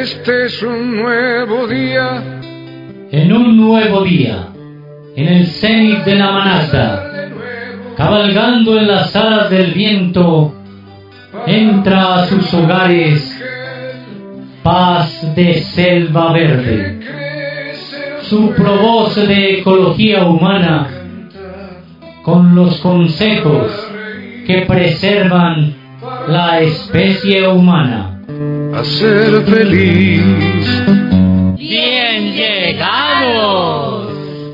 Este es un nuevo día. En un nuevo día, en el cenit de Namanasta, cabalgando en las alas del viento, entra a sus hogares Paz de Selva Verde. Su provoz de ecología humana, con los consejos que preservan la especie humana. A ser feliz. ¡Bien llegamos!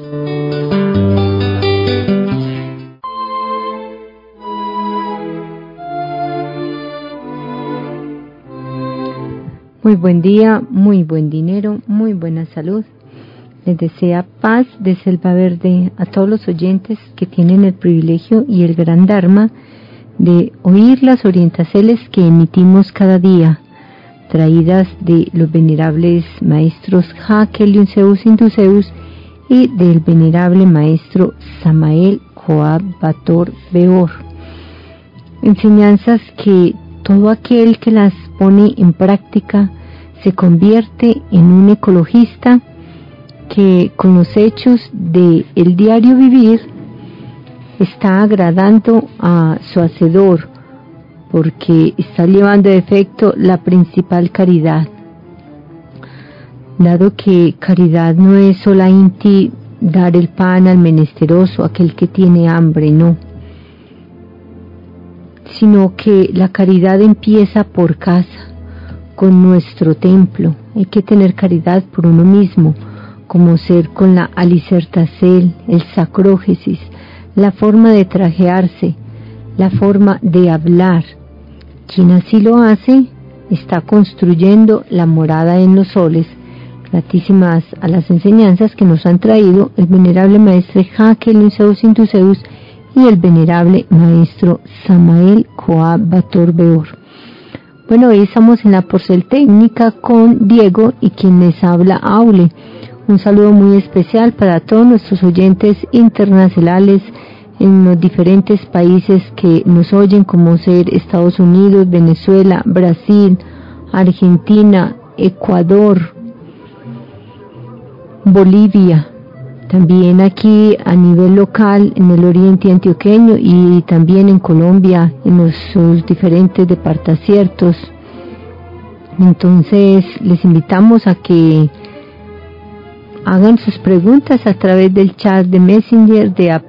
Muy buen día, muy buen dinero, muy buena salud. Les desea Paz de Selva Verde a todos los oyentes que tienen el privilegio y el gran dharma de oír las orientaciones que emitimos cada día, traídas de los venerables maestros Hakel Yunseus Induseus y del venerable maestro Samael Joab Bator Beor. Enseñanzas que todo aquel que las pone en práctica se convierte en un ecologista que con los hechos del diario vivir está agradando a su hacedor, porque está llevando a efecto la principal caridad. Dado que caridad no es solamente dar el pan al menesteroso, aquel que tiene hambre, no, sino que la caridad empieza por casa, con nuestro templo. Hay que tener caridad por uno mismo, como ser con la alicertacel, el sacrógesis, la forma de trajearse, la forma de hablar. Quien así lo hace, está construyendo la morada en los soles, gratísimas a las enseñanzas que nos han traído el venerable maestro Hakel Yunseus Induseus y el venerable maestro Samael Joab Bator Beor. Bueno, hoy estamos en la porcel técnica con Diego y quien les habla, Aule. Un saludo muy especial para todos nuestros oyentes internacionales en los diferentes países que nos oyen, como ser Estados Unidos, Venezuela, Brasil, Argentina, Ecuador, Bolivia. También aquí a nivel local en el oriente antioqueño y también en Colombia, en sus diferentes departaciertos. Entonces les invitamos a que hagan sus preguntas a través del chat de Messenger de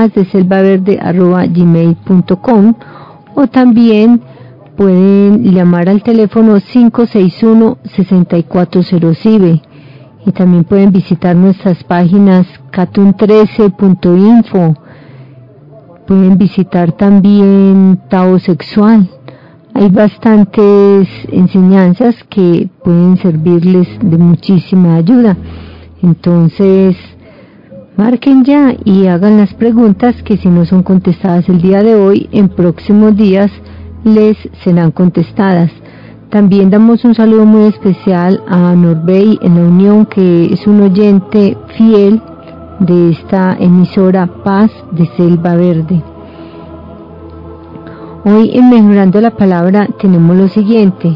pazdeselvaverde@gmail.com o también pueden llamar al teléfono 561-6400 y también pueden visitar nuestras páginas catun13.info. Pueden visitar también Tao Sexual. Hay bastantes enseñanzas que pueden servirles de muchísima ayuda. Entonces, marquen ya y hagan las preguntas que si no son contestadas el día de hoy, en próximos días les serán contestadas. También damos un saludo muy especial a Norbey en la Unión, que es un oyente fiel de esta emisora Paz de Selva Verde. Hoy en Mejorando la Palabra tenemos lo siguiente.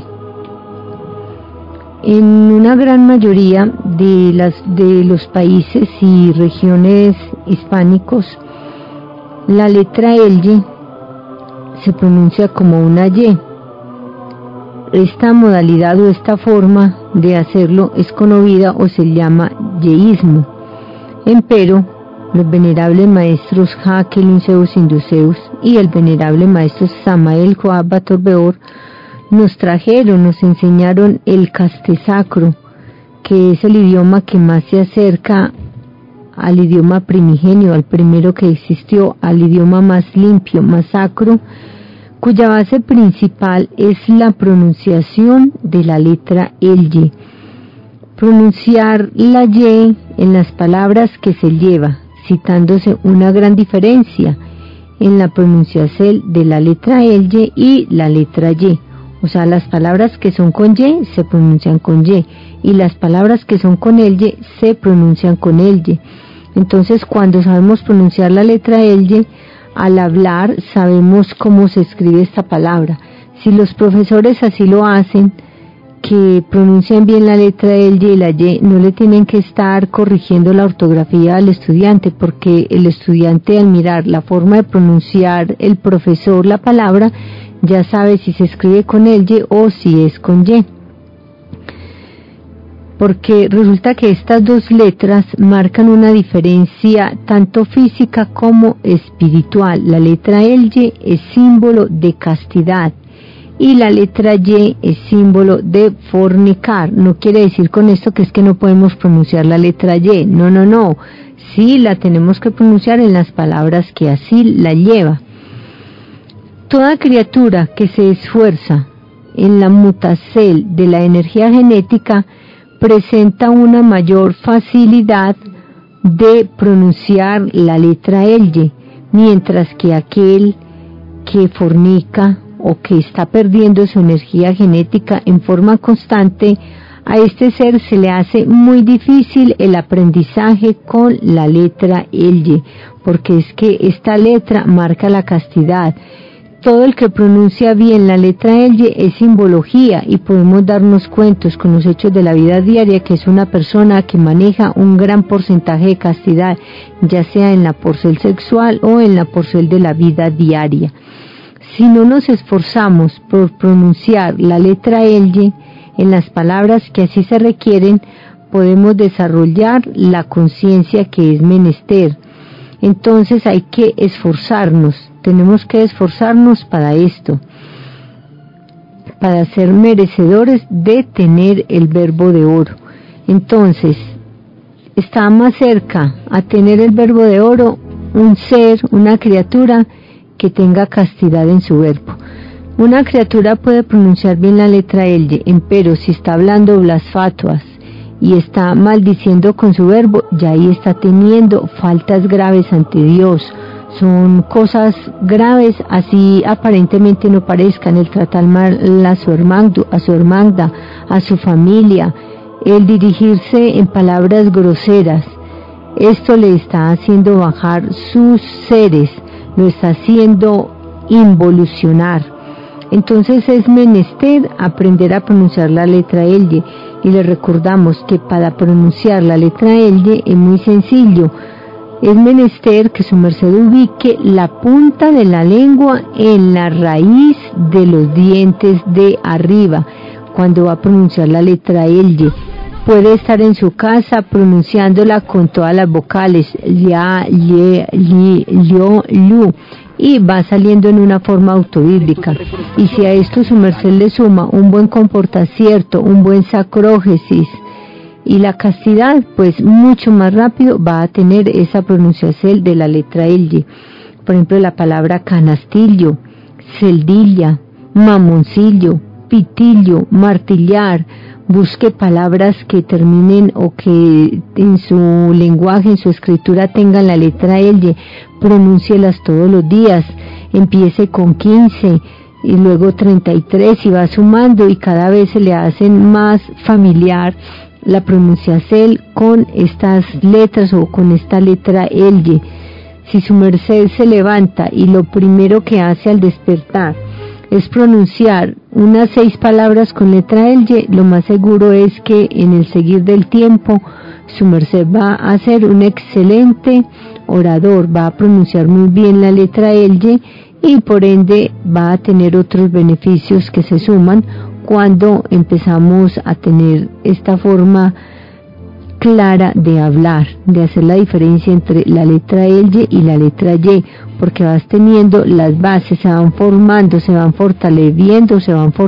En una gran mayoría de los países y regiones hispánicos, la letra L se pronuncia como una Y. Esta modalidad o esta forma de hacerlo es conocida o se llama yeísmo. Empero, los venerables maestros Hakel Yunseus Induseus y el venerable maestro Samael Joab Bator Beor nos enseñaron el castesacro, que es el idioma que más se acerca al idioma primigenio, al primero que existió, al idioma más limpio, más sacro, cuya base principal es la pronunciación de la letra L. Pronunciar la Y en las palabras que se lleva, citándose una gran diferencia en la pronunciación de la letra L y la letra Y. O sea, las palabras que son con Y se pronuncian con Y y las palabras que son con L se pronuncian con L. Entonces, cuando sabemos pronunciar la letra L, al hablar sabemos cómo se escribe esta palabra. Si los profesores así lo hacen, que pronuncian bien la letra L, Y y la Y no le tienen que estar corrigiendo la ortografía al estudiante, porque el estudiante, al mirar la forma de pronunciar el profesor la palabra, ya sabe si se escribe con L, Y o si es con Y. Porque resulta que estas dos letras marcan una diferencia tanto física como espiritual. La letra L, Y es símbolo de castidad y la letra Y es símbolo de fornicar. No quiere decir con esto que es que no podemos pronunciar la letra Y. No. Sí la tenemos que pronunciar en las palabras que así la lleva. Toda criatura que se esfuerza en la mutacel de la energía genética presenta una mayor facilidad de pronunciar la letra L, Y, mientras que aquel que fornica o que está perdiendo su energía genética en forma constante, a este ser se le hace muy difícil el aprendizaje con la letra L, Y, porque es que esta letra marca la castidad. Todo el que pronuncia bien la letra L, Y es simbología y podemos darnos cuentos con los hechos de la vida diaria que es una persona que maneja un gran porcentaje de castidad, ya sea en la porcel sexual o en la porcel de la vida diaria. Si no nos esforzamos por pronunciar la letra L, Y en las palabras que así se requieren, podemos desarrollar la conciencia que es menester. Entonces hay que esforzarnos, tenemos que esforzarnos para esto, para ser merecedores de tener el verbo de oro. Entonces, está más cerca a tener el verbo de oro un ser, una criatura que tenga castidad en su verbo. Una criatura puede pronunciar bien la letra L, Y, empero si está hablando blasfatuas y está maldiciendo con su verbo, ya ahí está teniendo faltas graves ante Dios. Son cosas graves, así aparentemente no parezcan: el tratar mal a su hermana, a su familia, el dirigirse en palabras groseras. Esto le está haciendo bajar sus seres, lo está haciendo involucionar. Entonces es menester aprender a pronunciar la letra L, y le recordamos que para pronunciar la letra L es muy sencillo. Es menester que su merced ubique la punta de la lengua en la raíz de los dientes de arriba cuando va a pronunciar la letra L. Puede estar en su casa pronunciándola con todas las vocales, ya, ye, li, yo, lu, y va saliendo en una forma autobíblica. Y si a esto su merced le suma un buen comportacierto, un buen sacrógesis y la castidad, pues mucho más rápido va a tener esa pronunciación de la letra L, Y. Por ejemplo, la palabra canastillo, celdilla, mamoncillo, pitillo, martillar. Busque palabras que terminen o que en su lenguaje, en su escritura tengan la letra L, Y. Pronúncielas todos los días. Empiece con 15 y luego 33 y va sumando, y cada vez se le hacen más familiar la pronunciación con estas letras o con esta letra L, Y. Si su merced se levanta y lo primero que hace al despertar es pronunciar unas 6 palabras con letra L, Y, lo más seguro es que en el seguir del tiempo su merced va a ser un excelente orador, va a pronunciar muy bien la letra L, Y por ende va a tener otros beneficios que se suman cuando empezamos a tener esta forma clara de hablar, de hacer la diferencia entre la letra L y la letra Y, porque vas teniendo las bases, se van formando, se van fortaleciendo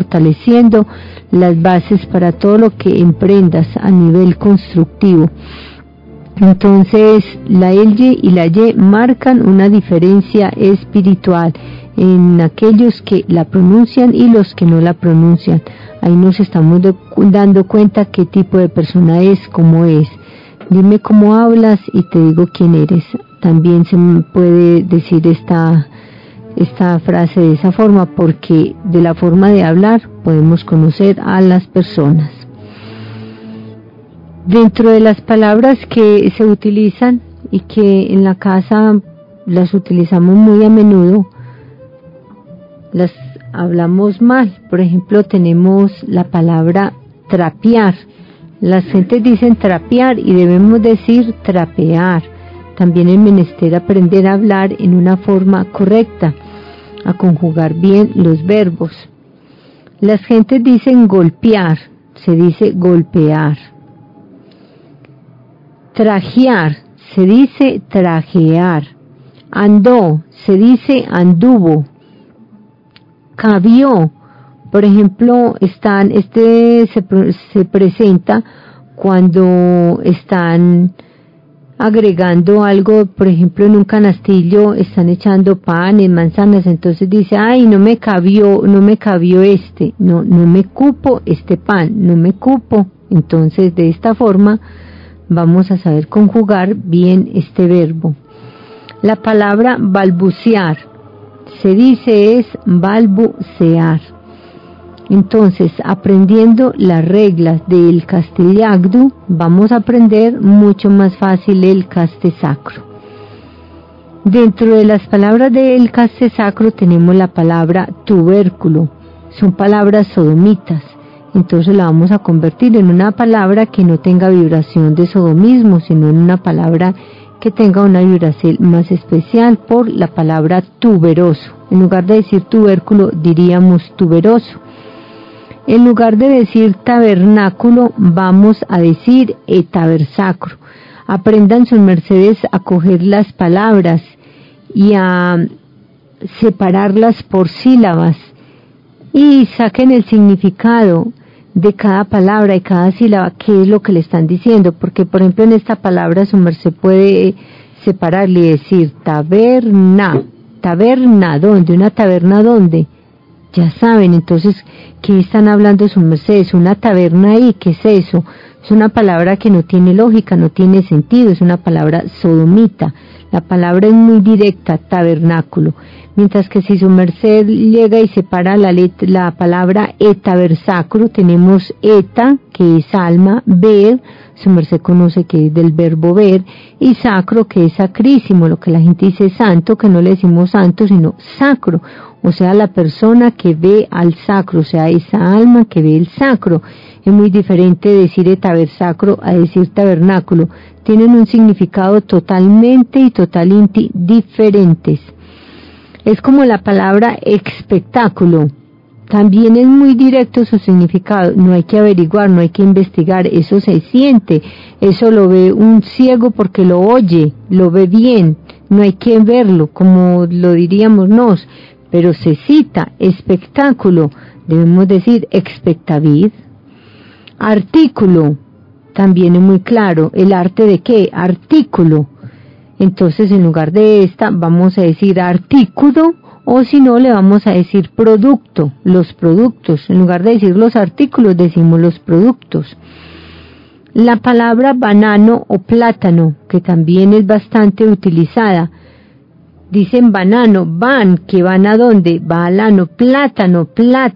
las bases para todo lo que emprendas a nivel constructivo. Entonces la L y la Y marcan una diferencia espiritual en aquellos que la pronuncian y los que no la pronuncian. Ahí nos estamos dando cuenta qué tipo de persona es, cómo es. Dime cómo hablas y te digo quién eres. También se puede decir esta frase de esa forma, porque de la forma de hablar podemos conocer a las personas. Dentro de las palabras que se utilizan y que en la casa las utilizamos muy a menudo, las hablamos mal. Por ejemplo, tenemos la palabra trapear. Las gentes dicen trapear y debemos decir trapear. También es menester aprender a hablar en una forma correcta, a conjugar bien los verbos. Las gentes dicen golpear, se dice golpear. Trajear, se dice trajear. Andó, se dice anduvo. Cabió, por ejemplo, se presenta cuando están agregando algo, por ejemplo, en un canastillo están echando panes, manzanas, entonces dice, ay, no me cabió no me cupo este pan, no me cupo. Entonces, de esta forma vamos a saber conjugar bien este verbo. La palabra balbucear, se dice es balbucear. Entonces, aprendiendo las reglas del castellagdu, vamos a aprender mucho más fácil el castesacro. Dentro de las palabras del castesacro tenemos la palabra tubérculo, son palabras sodomitas. Entonces la vamos a convertir en una palabra que no tenga vibración de sodomismo, sino en una palabra que tenga una vibración más especial por la palabra tuberoso. En lugar de decir tubérculo, diríamos tuberoso. En lugar de decir tabernáculo, vamos a decir tabersacro. Aprendan sus mercedes a coger las palabras y a separarlas por sílabas y saquen el significado de cada palabra y cada sílaba, qué es lo que le están diciendo, porque por ejemplo en esta palabra su merced puede separarle y decir taberna, ¿dónde? ¿Una taberna dónde? Ya saben, entonces, ¿qué están hablando sus mercedes? ¿Una taberna ahí? ¿Qué es eso? Es una palabra que no tiene lógica, no tiene sentido, es una palabra sodomita. La palabra es muy directa, tabernáculo. Mientras que si su merced llega y separa la palabra etaversacro, tenemos eta, que es alma, ver, su merced conoce que es del verbo ver, y sacro, que es sacrísimo, lo que la gente dice santo, que no le decimos santo, sino sacro, o sea, la persona que ve al sacro, o sea, esa alma que ve el sacro. Es muy diferente decir etaversacro a decir tabernáculo, tienen un significado totalmente y totalmente diferentes. Es como la palabra espectáculo, también es muy directo su significado, no hay que averiguar, no hay que investigar, eso se siente, eso lo ve un ciego porque lo oye, lo ve bien, no hay que verlo, como lo diríamos nos, pero se cita espectáculo, debemos decir expectavid. Artículo, también es muy claro, ¿el arte de qué? Artículo. Entonces en lugar de esta vamos a decir artículo, o si no le vamos a decir producto, los productos. En lugar de decir los artículos decimos los productos. La palabra banano o plátano, que también es bastante utilizada. Dicen banano, van, que van a dónde, va al ano, plátano,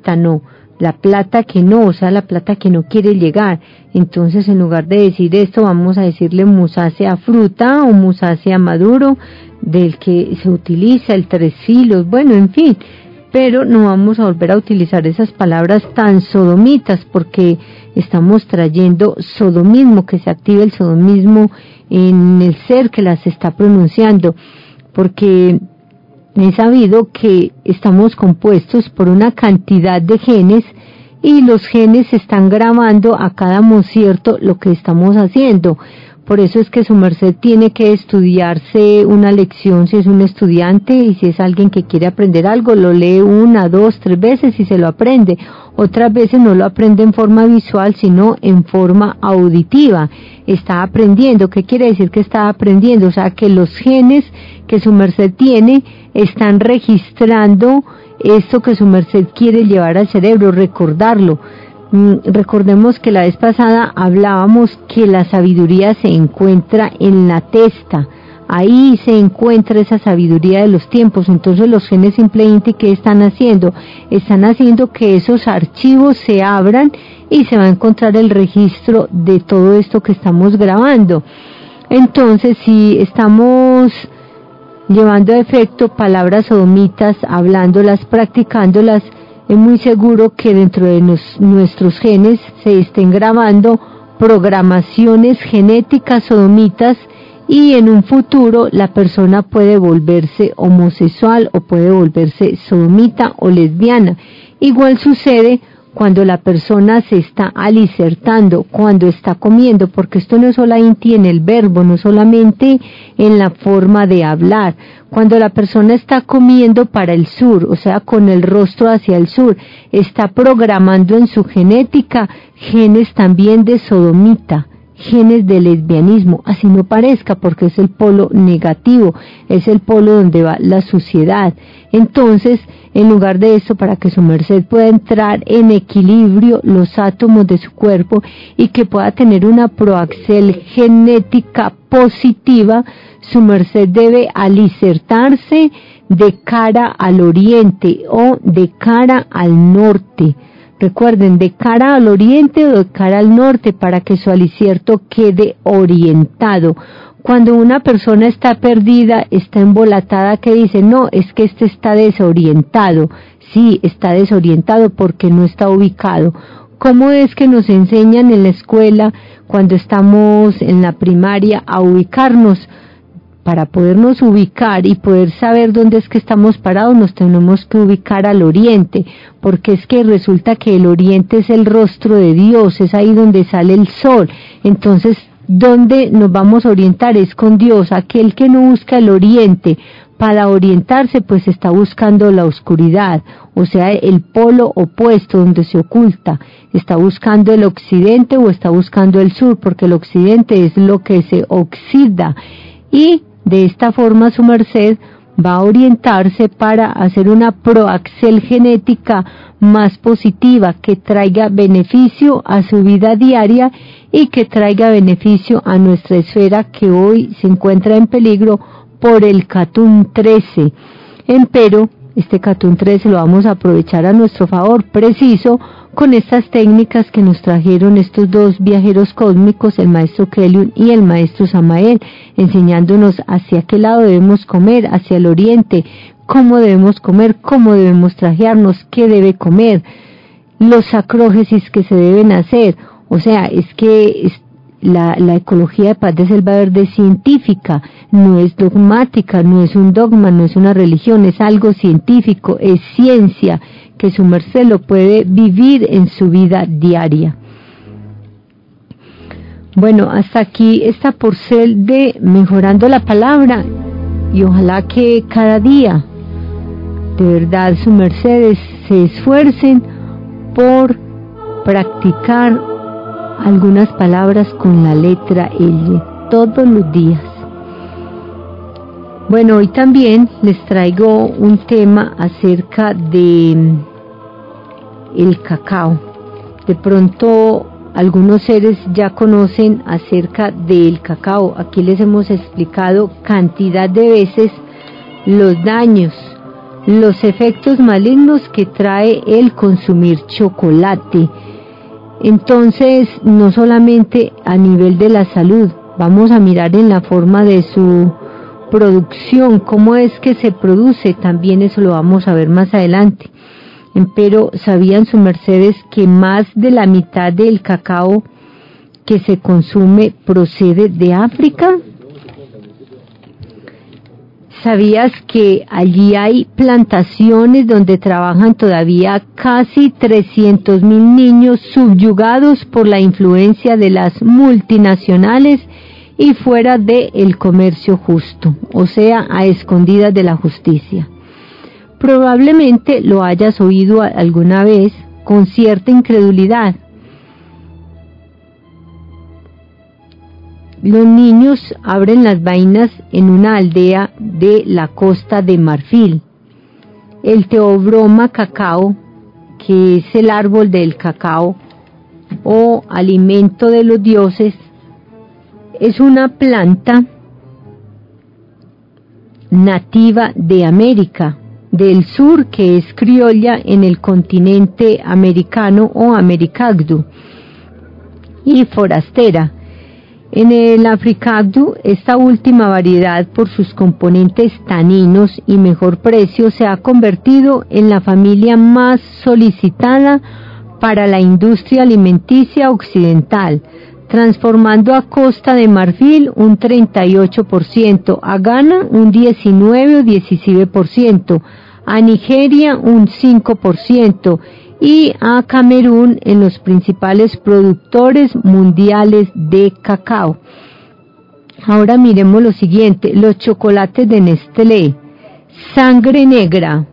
la plata que no, o sea, la plata que no quiere llegar. Entonces, en lugar de decir esto, vamos a decirle musácea fruta o musácea maduro, del que se utiliza el 3 filos, bueno, en fin. Pero no vamos a volver a utilizar esas palabras tan sodomitas, porque estamos trayendo sodomismo, que se active el sodomismo en el ser que las está pronunciando, porque he sabido que estamos compuestos por una cantidad de genes y los genes están grabando a cada concierto lo que estamos haciendo. Por eso es que su merced tiene que estudiarse una lección si es un estudiante, y si es alguien que quiere aprender algo, lo lee 1, 2, 3 veces y se lo aprende. Otras veces no lo aprende en forma visual, sino en forma auditiva. Está aprendiendo. ¿Qué quiere decir que está aprendiendo? O sea, que los genes que su merced tiene están registrando esto que su merced quiere llevar al cerebro, recordarlo. Recordemos que la vez pasada hablábamos que la sabiduría se encuentra en la testa, ahí se encuentra esa sabiduría de los tiempos. Entonces los genes simplemente, ¿qué están haciendo? Están haciendo que esos archivos se abran y se va a encontrar el registro de todo esto que estamos grabando. Entonces, si estamos llevando a efecto palabras sodomitas, hablándolas, practicándolas, es muy seguro que dentro de nuestros genes se estén grabando programaciones genéticas sodomitas y en un futuro la persona puede volverse homosexual o puede volverse sodomita o lesbiana. Igual sucede cuando la persona se está alicertando, cuando está comiendo, porque esto no es solamente en el verbo, no solamente en la forma de hablar. Cuando la persona está comiendo para el sur, o sea, con el rostro hacia el sur, está programando en su genética genes también de sodomita, genes de lesbianismo, así no parezca, porque es el polo negativo, es el polo donde va la suciedad. Entonces, en lugar de eso, para que su merced pueda entrar en equilibrio los átomos de su cuerpo y que pueda tener una proaxel genética positiva, su merced debe alicertarse de cara al oriente o de cara al norte. Recuerden, de cara al oriente o de cara al norte, para que su alicierto quede orientado. Cuando una persona está perdida, está embolatada, que dice, no, es que este está desorientado. Sí, está desorientado porque no está ubicado. ¿Cómo es que nos enseñan en la escuela, cuando estamos en la primaria, a ubicarnos? Para podernos ubicar y poder saber dónde es que estamos parados, nos tenemos que ubicar al oriente, porque es que resulta que el oriente es el rostro de Dios, es ahí donde sale el sol. Entonces, ¿dónde nos vamos a orientar? Es con Dios. Aquel que no busca el oriente para orientarse, pues está buscando la oscuridad, o sea, el polo opuesto donde se oculta. Está buscando el occidente o está buscando el sur, porque el occidente es lo que se oxida. Y de esta forma su merced va a orientarse para hacer una proaxel genética más positiva, que traiga beneficio a su vida diaria y que traiga beneficio a nuestra esfera, que hoy se encuentra en peligro por el Catún 13. Empero, este Catún 13 lo vamos a aprovechar a nuestro favor, preciso, con estas técnicas que nos trajeron estos dos viajeros cósmicos, el maestro Keliun y el maestro Samael, enseñándonos hacia qué lado debemos comer, hacia el oriente, cómo debemos comer, cómo debemos trajearnos, qué debe comer, los sacrógesis que se deben hacer. O sea, es que la ecología de Paz de Selva Verde es científica, no es dogmática, no es un dogma, no es una religión, es algo científico, es ciencia, que su merced lo puede vivir en su vida diaria. Bueno, hasta aquí esta porcel de Mejorando la Palabra, y ojalá que cada día de verdad su mercedes se esfuercen por practicar algunas palabras con la letra L todos los días. Bueno, hoy también les traigo un tema acerca de el cacao. De pronto algunos seres ya conocen acerca del cacao. Aquí les hemos explicado cantidad de veces los daños, los efectos malignos que trae el consumir chocolate. Entonces, no solamente a nivel de la salud, vamos a mirar en la forma de su producción, cómo es que se produce, también eso lo vamos a ver más adelante. Pero ¿sabían sus mercedes que más de la mitad del cacao que se consume procede de África? ¿Sabías que allí hay plantaciones donde trabajan todavía casi 300,000 niños subyugados por la influencia de las multinacionales y fuera del comercio justo, o sea, a escondidas de la justicia? Probablemente lo hayas oído alguna vez con cierta incredulidad. Los niños abren las vainas en una aldea de la Costa de Marfil. El Teobroma cacao, que es el árbol del cacao o alimento de los dioses, es una planta nativa de América del Sur, que es criolla en el continente americano o americano, y forastera. En el Africado, esta última variedad, por sus componentes taninos y mejor precio, se ha convertido en la familia más solicitada para la industria alimenticia occidental, transformando a Costa de Marfil un 38%, a Ghana un 19 o 17%, a Nigeria un 5%, y a Camerún en los principales productores mundiales de cacao. Ahora miremos lo siguiente, los chocolates de Nestlé, sangre negra.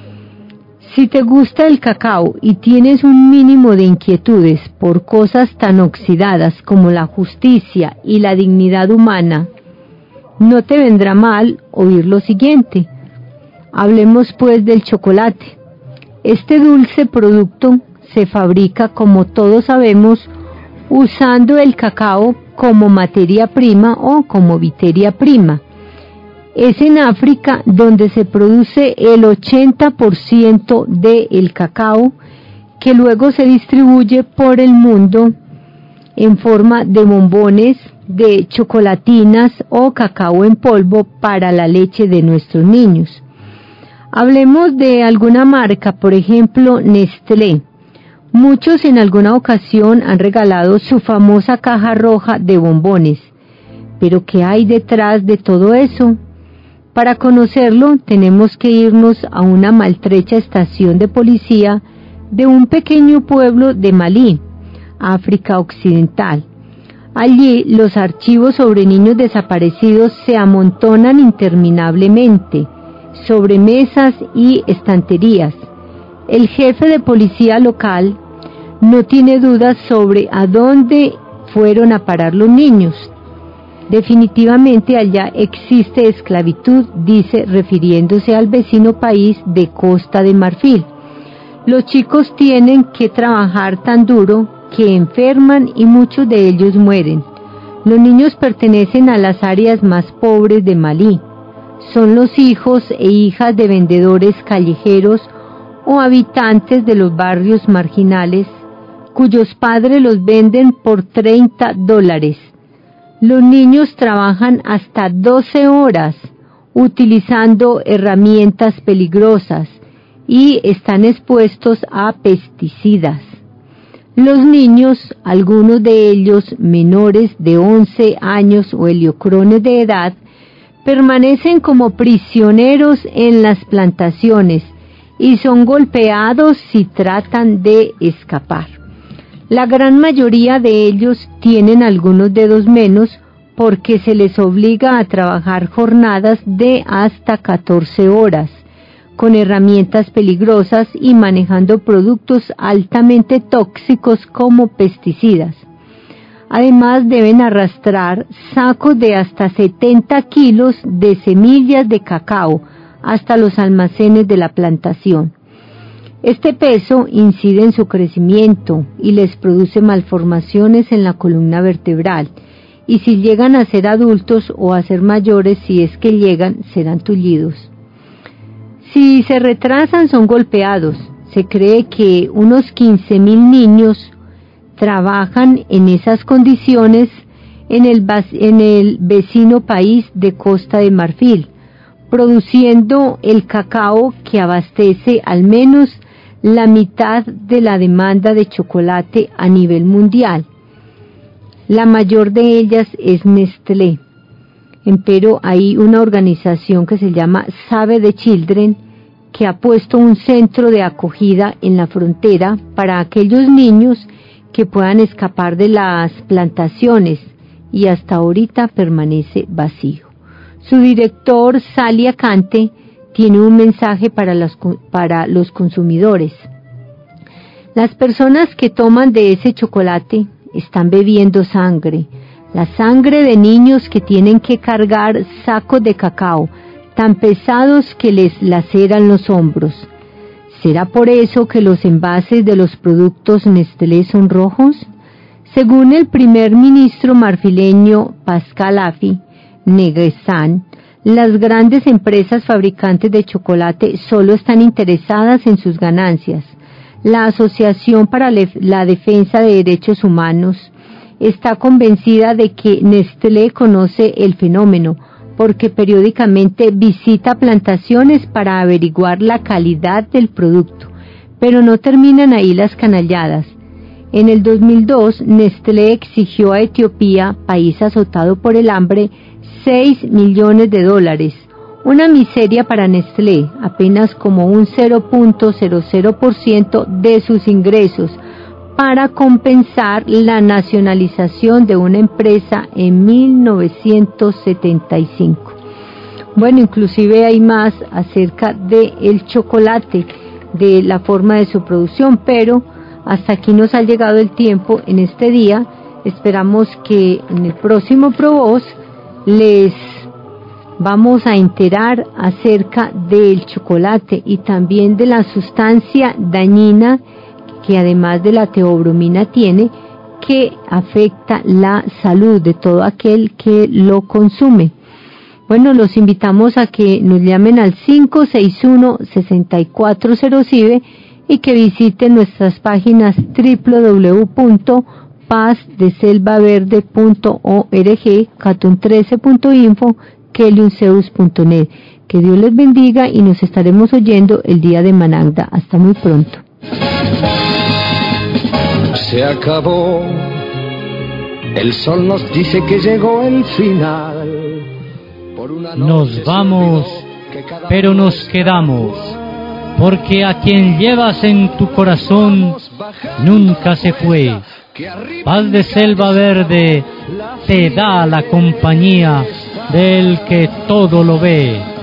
Si te gusta el cacao y tienes un mínimo de inquietudes por cosas tan oxidadas como la justicia y la dignidad humana, no te vendrá mal oír lo siguiente. Hablemos pues del chocolate. Este dulce producto se fabrica, como todos sabemos, usando el cacao como materia prima o como viteria prima. Es en África donde se produce el 80% del cacao, que luego se distribuye por el mundo en forma de bombones, de chocolatinas o cacao en polvo para la leche de nuestros niños. Hablemos de alguna marca, por ejemplo, Nestlé. Muchos en alguna ocasión han regalado su famosa caja roja de bombones. ¿Pero qué hay detrás de todo eso? Para conocerlo, tenemos que irnos a una maltrecha estación de policía de un pequeño pueblo de Malí, África Occidental. Allí los archivos sobre niños desaparecidos se amontonan interminablemente sobre mesas y estanterías. El jefe de policía local no tiene dudas sobre a dónde fueron a parar los niños. Definitivamente allá existe esclavitud, dice, refiriéndose al vecino país de Costa de Marfil. Los chicos tienen que trabajar tan duro que enferman y muchos de ellos mueren. Los niños pertenecen a las áreas más pobres de Malí. Son los hijos e hijas de vendedores callejeros o habitantes de los barrios marginales, cuyos padres los venden por $30. Los niños trabajan hasta 12 horas, utilizando herramientas peligrosas, y están expuestos a pesticidas. Los niños, algunos de ellos menores de 11 años o heliocrones de edad, permanecen como prisioneros en las plantaciones y son golpeados si tratan de escapar. La gran mayoría de ellos tienen algunos dedos menos porque se les obliga a trabajar jornadas de hasta 14 horas, con herramientas peligrosas y manejando productos altamente tóxicos como pesticidas. Además deben arrastrar sacos de hasta 70 kilos de semillas de cacao hasta los almacenes de la plantación. Este peso incide en su crecimiento y les produce malformaciones en la columna vertebral, y si llegan a ser adultos o a ser mayores, si es que llegan, serán tullidos. Si se retrasan, son golpeados. Se cree que unos 15,000 niños trabajan en esas condiciones en el vecino país de Costa de Marfil, produciendo el cacao que abastece al menos la mitad de la demanda de chocolate a nivel mundial. La mayor de ellas es Nestlé. Empero hay una organización que se llama Save the Children, que ha puesto un centro de acogida en la frontera para aquellos niños que puedan escapar de las plantaciones, y hasta ahorita permanece vacío. Su director, Salia Kante, tiene un mensaje para los consumidores. Las personas que toman de ese chocolate están bebiendo sangre, la sangre de niños que tienen que cargar sacos de cacao tan pesados que les laceran los hombros. ¿Será por eso que los envases de los productos Nestlé son rojos? Según el primer ministro marfileño Pascal Affi N'Guessan, las grandes empresas fabricantes de chocolate solo están interesadas en sus ganancias. La Asociación para la Defensa de Derechos Humanos está convencida de que Nestlé conoce el fenómeno, porque periódicamente visita plantaciones para averiguar la calidad del producto. Pero no terminan ahí las canalladas. En el 2002, Nestlé exigió a Etiopía, país azotado por el hambre, $6 millones, una miseria para Nestlé, apenas como un 0.00% de sus ingresos, para compensar la nacionalización de una empresa en 1975. Bueno, inclusive hay más acerca del chocolate, de la forma de su producción, pero hasta aquí nos ha llegado el tiempo en este día. Esperamos que en el próximo ProVoz les vamos a enterar acerca del chocolate y también de la sustancia dañina que además de la teobromina tiene, que afecta la salud de todo aquel que lo consume. Bueno, los invitamos a que nos llamen al 561-6400 y que visiten nuestras páginas www.pazdeselvaverde.org, catun13.info, keliunzeus.net. Que Dios les bendiga y nos estaremos oyendo el día de Managda. Hasta muy pronto. Se acabó, el sol nos dice que llegó el final. Nos vamos, pero nos quedamos, porque a quien llevas en tu corazón nunca se fue. Paz de Selva Verde te da la compañía del que todo lo ve.